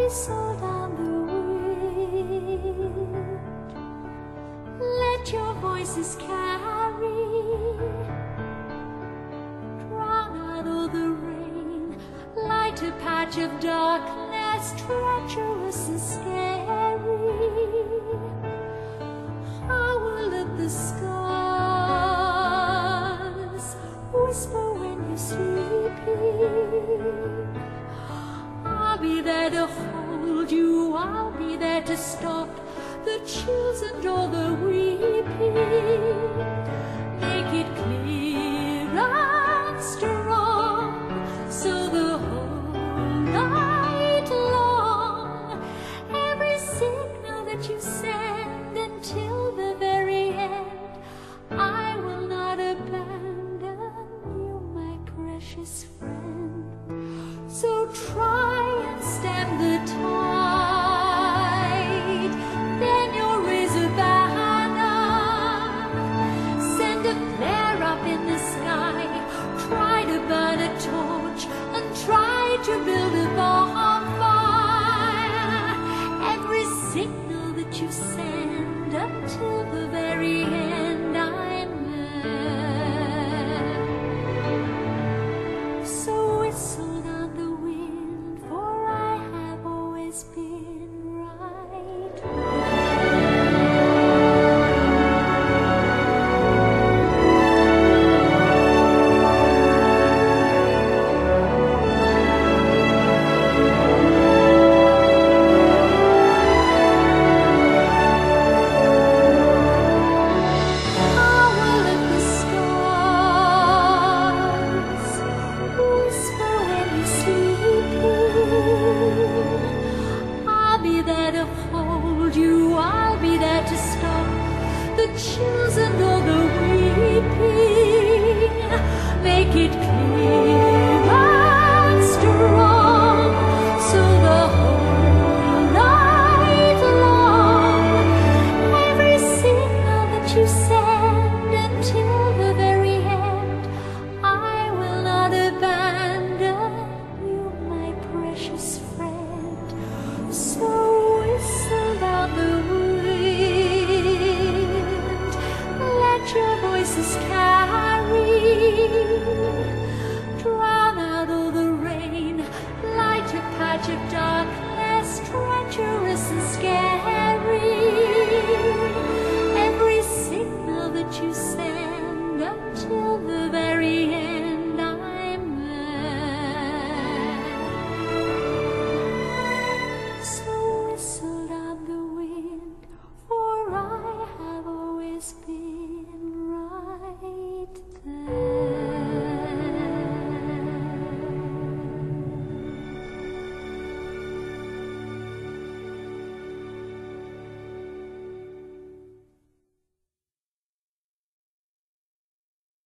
whistle down the wind. Let your voices carry, drown out all the rain, light a patch of darkness, treacherous and scary. Howl at the stars, whisper when you're sleeping. I'll be there to hold you, I'll be there to stop the chills and all the weeping. Make it clear and strong, so the whole night long, every signal that you send until the very end, I will not abandon you, my precious